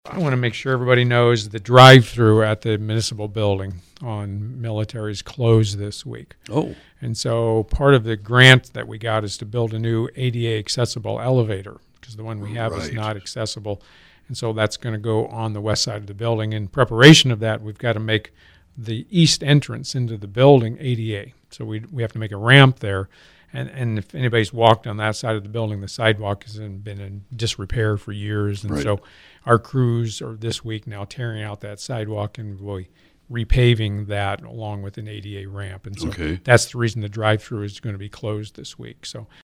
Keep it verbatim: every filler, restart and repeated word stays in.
I want to make sure everybody knows the drive-through at the municipal building on Military is closed this week. Oh. And so part of the grant that we got is to build a new A D A accessible elevator because the one we have Right. is not accessible. And so that's going to go on the west side of the building. In preparation of that, we've got to make the east entrance into the building A D A. So we we have to make a ramp there. And and if anybody's walked on that side of the building, the sidewalk has been in disrepair for years. And Right. so our crews are this week now tearing out that sidewalk and really repaving that along with an A D A ramp. And so Okay. that's the reason the drive-through is going to be closed this week. So